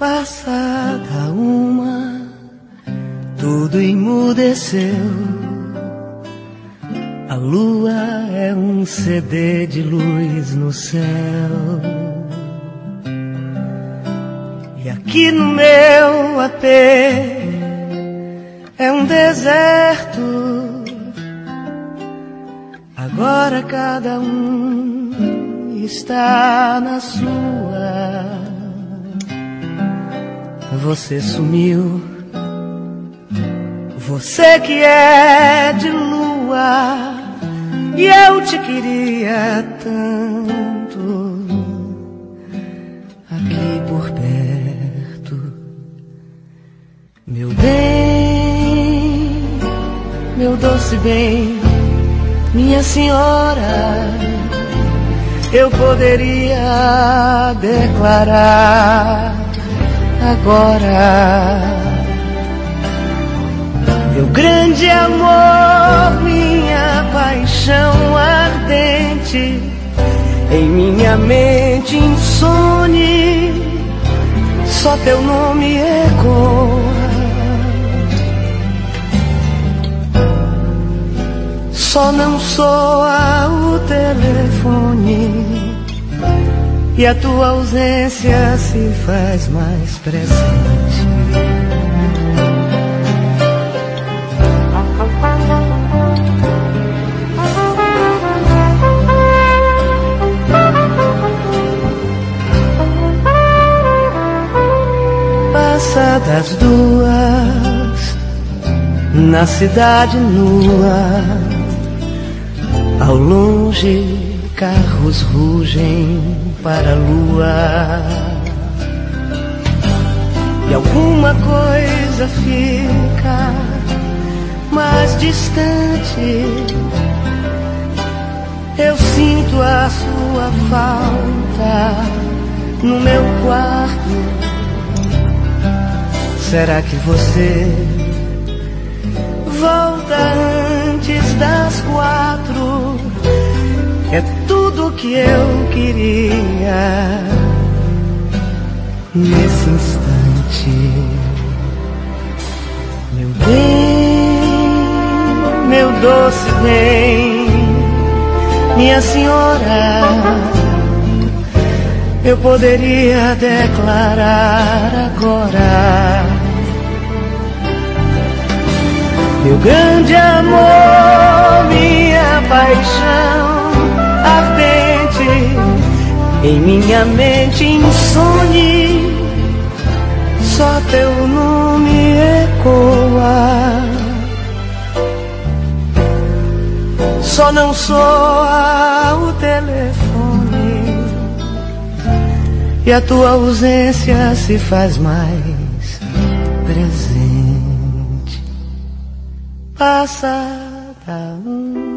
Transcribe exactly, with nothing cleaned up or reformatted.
Passada uma, tudo emudeceu. A lua é um C D de luz no céu. E aqui no meu A P é um deserto. Agora cada um está na sua. Você sumiu, você que é de lua, e eu te queria tanto aqui por perto. Meu bem, meu doce bem, minha senhora, eu poderia declarar agora. Meu grande amor, minha paixão ardente, em minha mente insone, só teu nome ecoa. Só não soa o telefone, e a tua ausência se faz mais presente. Passadas duas, na cidade nua, ao longe carros rugem para a lua, e alguma coisa fica mais distante. Eu sinto a sua falta no meu quarto. Será que você volta antes das quatro? É tudo que eu queria nesse instante. Meu bem, meu doce bem, minha senhora, eu poderia declarar agora. Meu grande amor, minha paixão ardente, em minha mente insone, só teu nome ecoa. Só não soa o telefone, e a tua ausência se faz mais presente. Passada um